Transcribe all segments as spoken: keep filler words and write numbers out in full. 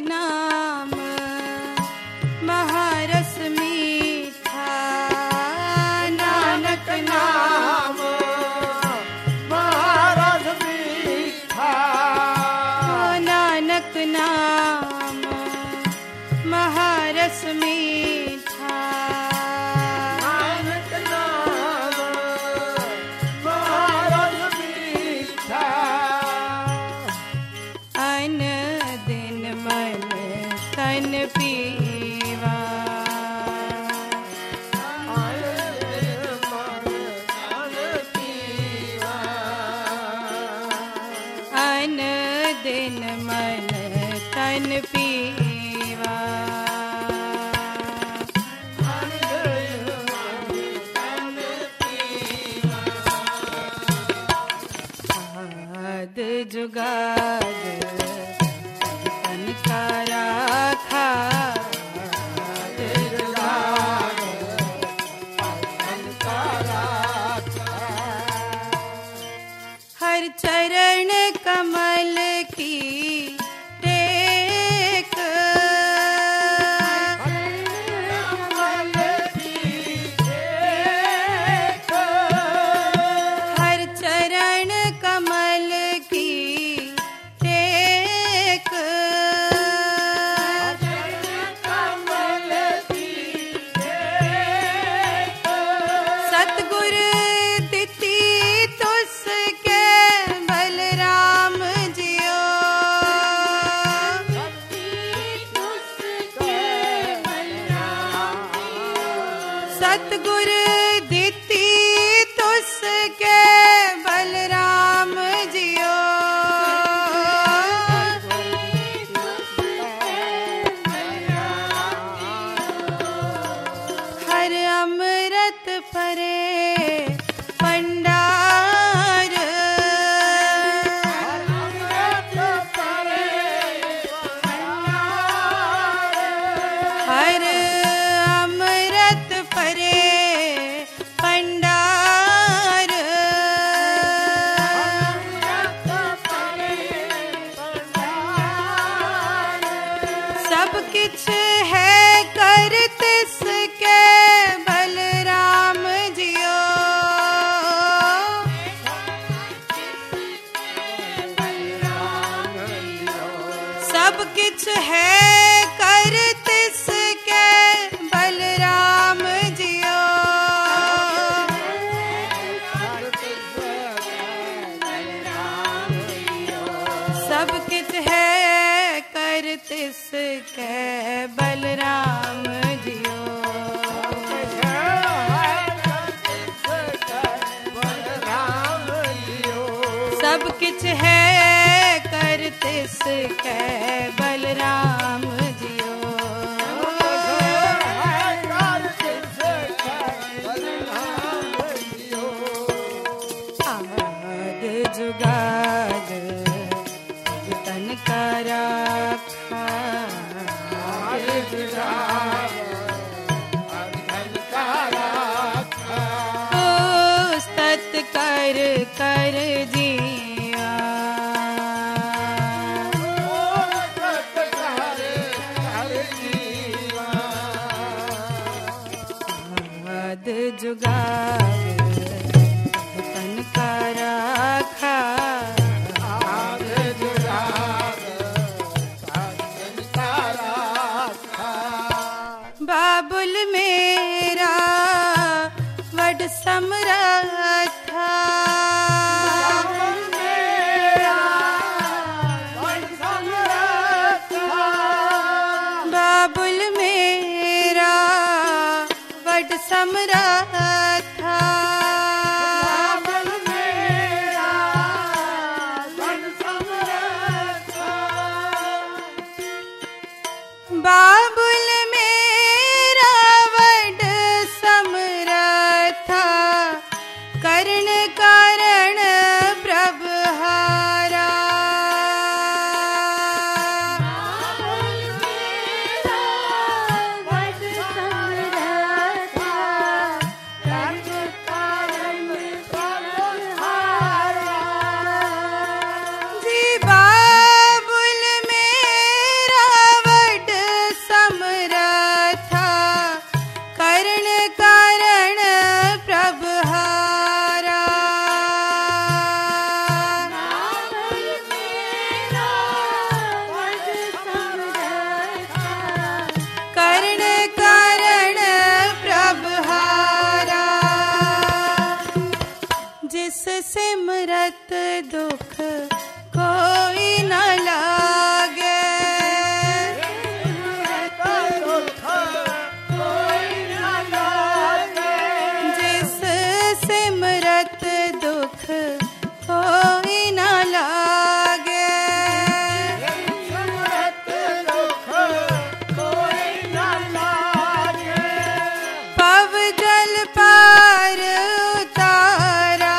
नाम महारस मीठा, नानक नाम महारस मीठा, नानक नाम महारस मीठा, नानक नाम महारस मीठा। अन दिन मन तन पीवा, अन दिन मन तन पीवा, आद जुगाद तन का राखा, आद जुगाद हर चरण कमल की टेक, हर चरण कमल की टेक, सतगुर दिती तुसके बलराम जियो, सतगुर दिती तुसके बलराम जियो, हर अमृत परे पंडार, हर अमृत परे पंडार, सब किछ है कर तिसके बलराम जियो, सब किछ है कर तिसके बलराम जियो, सब किछ है कर तिसके बलराम जियो, सब किछ है कर तिसके बलराम जियो, आद जुगाद तन का राखा, ओ सत कर कर जिया, आद जुगाद तन का राखा, बाबुल मेरा वड समरथा, बाबुल मेरा वड समरथा, बाबुल मेरा वड समरथा, कर्ण कारण प्रभहारा, वड समरथा, कर्ण दुख कोई न लागे। जिस सिमरत दुख कोई न लागे। पव जल पार उतारा।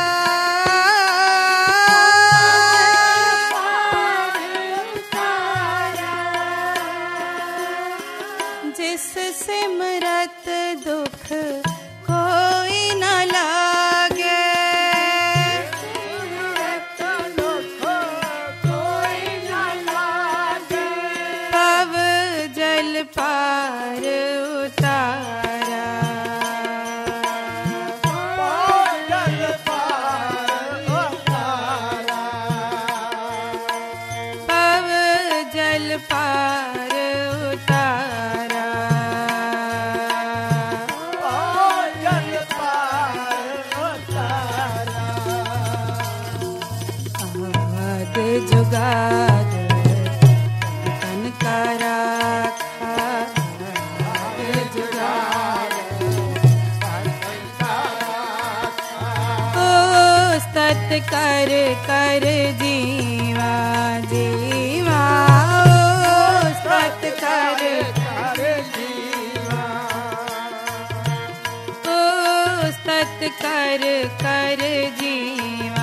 जिस सिमरत दुख कोई न लागे। पव जल पार उतारा। पव जल पार उतारा। आद जुगाद तन का राखा। आद जुगाद ओ सत कर कर जीवा जीवा। ओ सत कर ओ सत कर कर जीवा।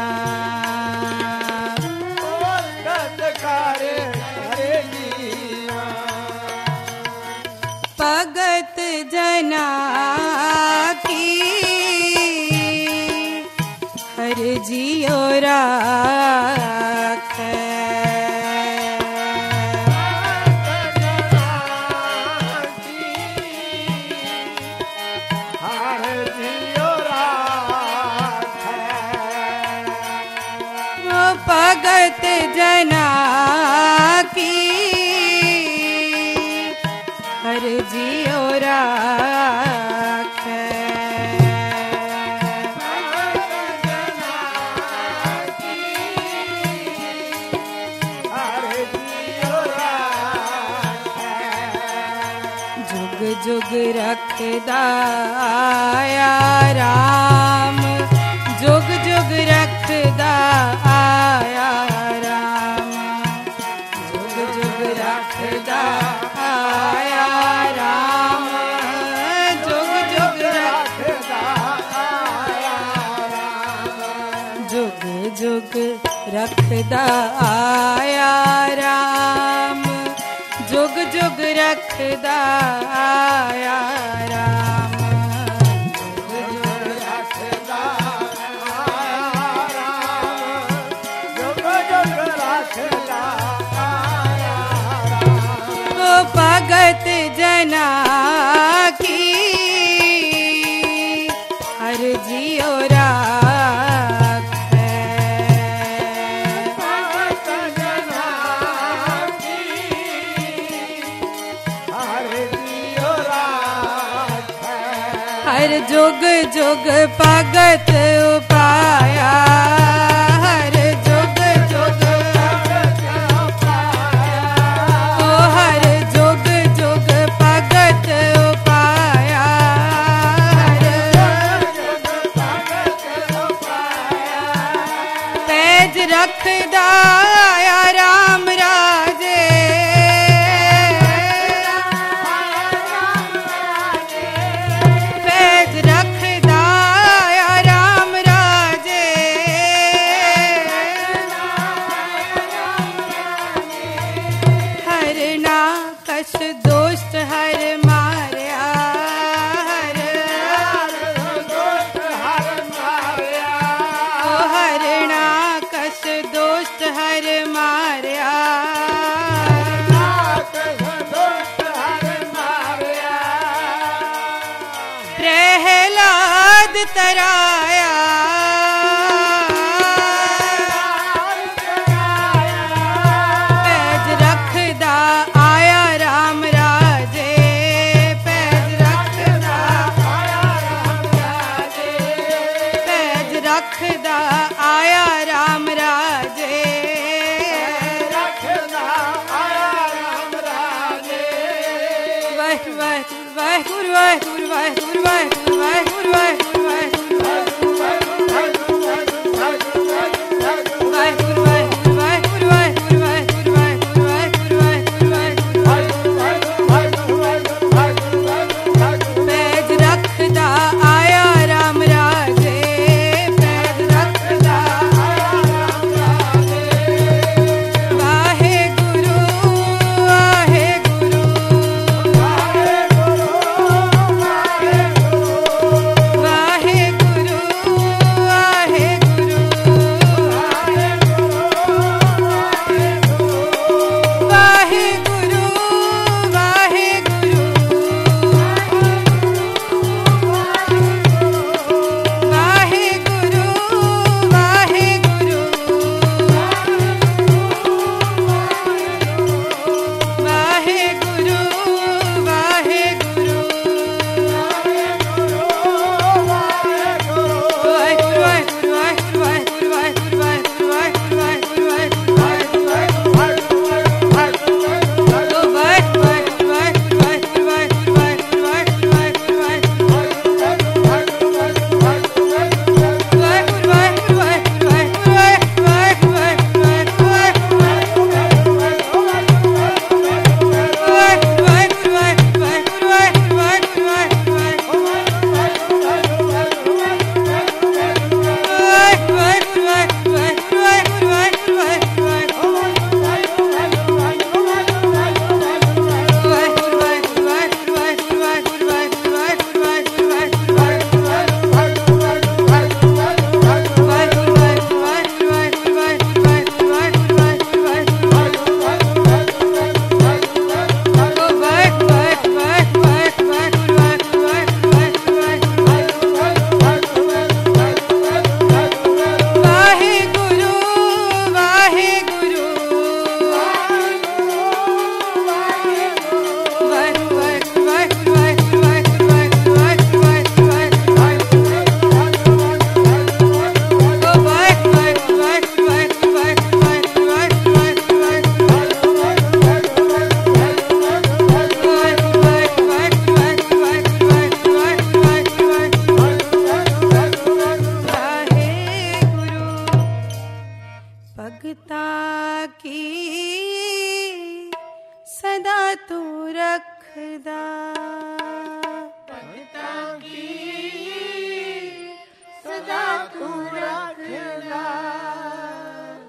भगत जना की हर जियो राखे। वो भगत जना की हर जियो राखे। जुग जुग रखदा आया राम। जुग जुग रखदा आया राम। जुग जुग रखदा आया राम। जुग जुग रखदा आया राम। जुग जुग रखदा आया राम। जुग जुग रखदा आया राम। वो भगत जना की हर जियो राखे। हर जुग जुग भगत उपाया। हर जुग जुग भगत उपाया। ओ हर जुग जुग भगत उपाया। हर जुग भगत उपाया। पैज रखदा आया राम राजे। पैज रखदा आया राम राजे। हर ना कश दोस्त हर मारिया। हर ओ हर ना कश दोस्त हर मारिया। प्रहलाद तराया। पैज रखदा आया राम राजे। पैज रखदा आया राम राजे। पैज रखदा आया राम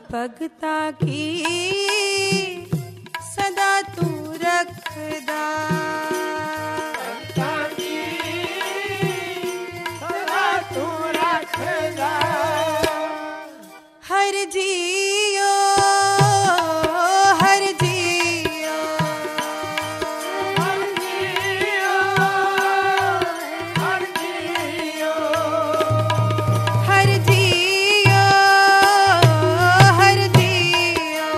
भगता की सदा तू रखदा, भगता की सदा तू रखदा, हर जियो हर जियो हर जियो हर जियो हर जियो हर जियो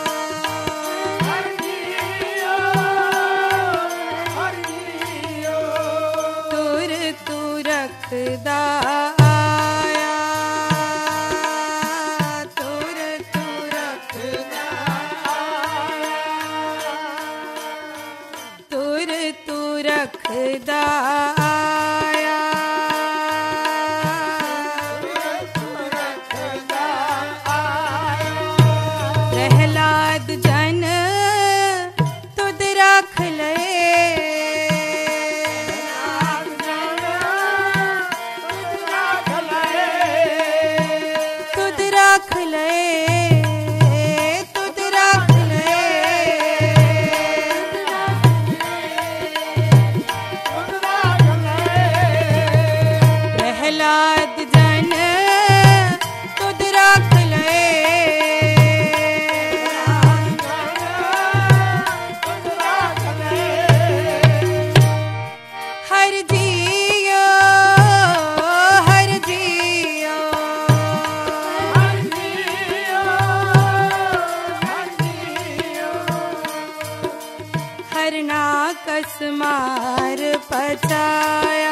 हर जियो हर जियो तुर तू रखदा रखदा आया, रखदा आया, प्रहलाद जन तुद रख ले, तुद रख ले तुद रख ले, प्रहलाद जन तुद रख ले, हर जियो हर जियो हर जियो हर जियो हर नाकस मार पचाया,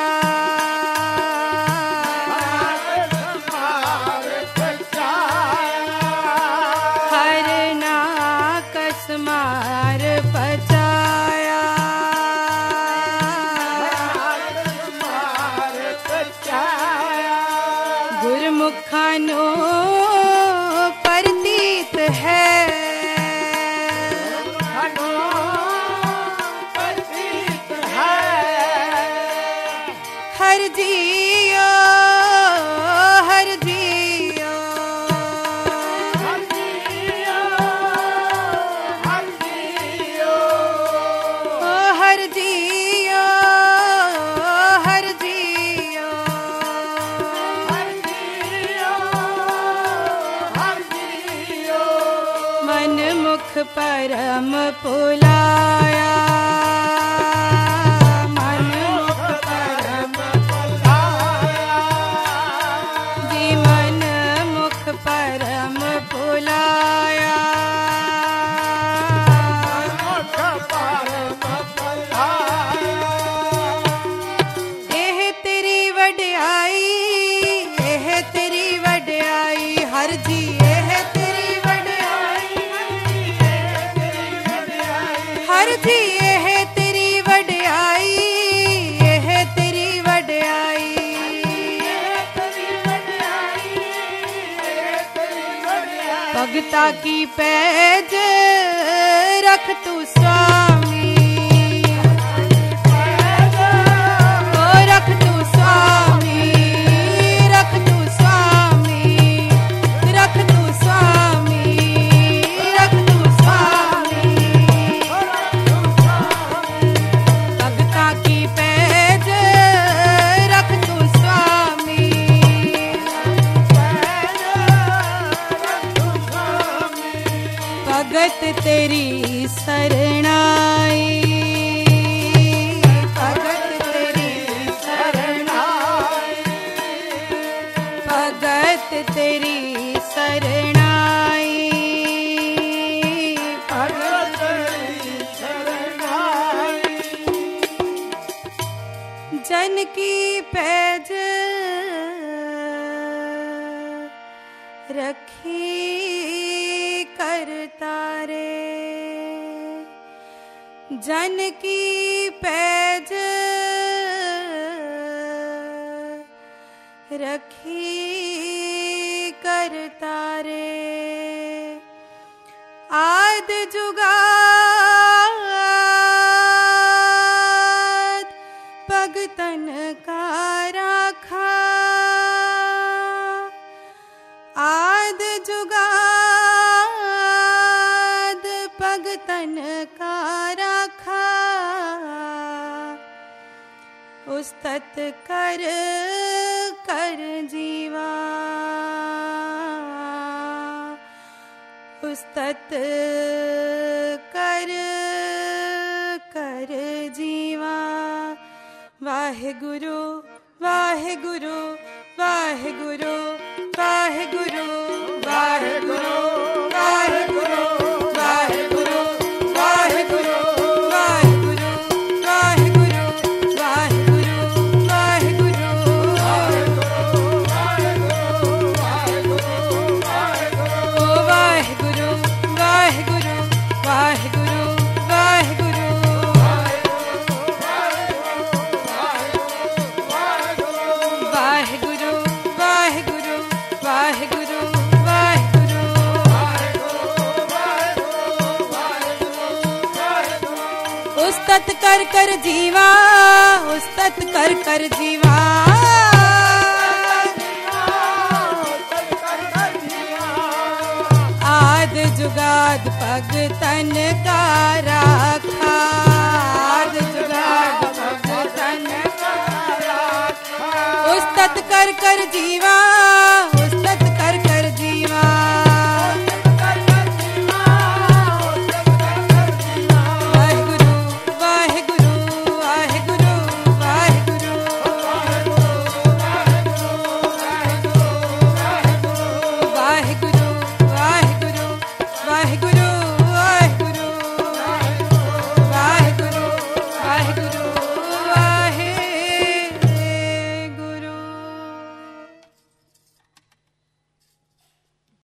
हर नाकस मार पचाया, गुरमुखानो प्रतीत है, हर जियो हर जियो हर जियो हर जियो ओ हर जियो हर जियो हर जियो हर जियो मन मुख परम पुलाया, मन मुख परम जी मन मुख परम पुलाया, एह तेरी वड्याई एह तेरी वड्याई हर जी एह तेरी वड्याई हर जी एह तेरी वड्याई एह तेरी वड्याई, भगता की पैज रख तू स्वामी, ओ रख तू स्वामी रख तू स्वामी रख तू स्वामी रख तू स्वामी, भगता की पैज रख तू स्वामी, भगत तेरी शरणाई, भगत तेरी शरणाई, भगत तेरी शरणाई, भगत जन की पैज रखी करता रे, जन की पैज रखी करता रे, आद जुगाद भगतन का राखा, आद जुगाद उस्तत कर कर जीवा, उस्तत कर कर जीवा। वाहेगुरु वाहेगुरु वाहेगुरु वाहेगुरु वाहेगुरु वाहेगुरु वाहेगुरु वाहेगुरु वाहेगुरु वाहेगुरु वाहेगुरु वाहेगुरु ओ वाहेगुरु वाहेगुरु वाहेगुरु वाहेगुरु वाहेगुरु वाहेगुरु वाहेगुरु वाहेगुरु। उस्तत कर कर जीवा, उस्तत कर कर जीवा, आद जुगाद पग तन का राखा, आद जुगाद पग तन का राखा। उस्तत कर कर जीवा,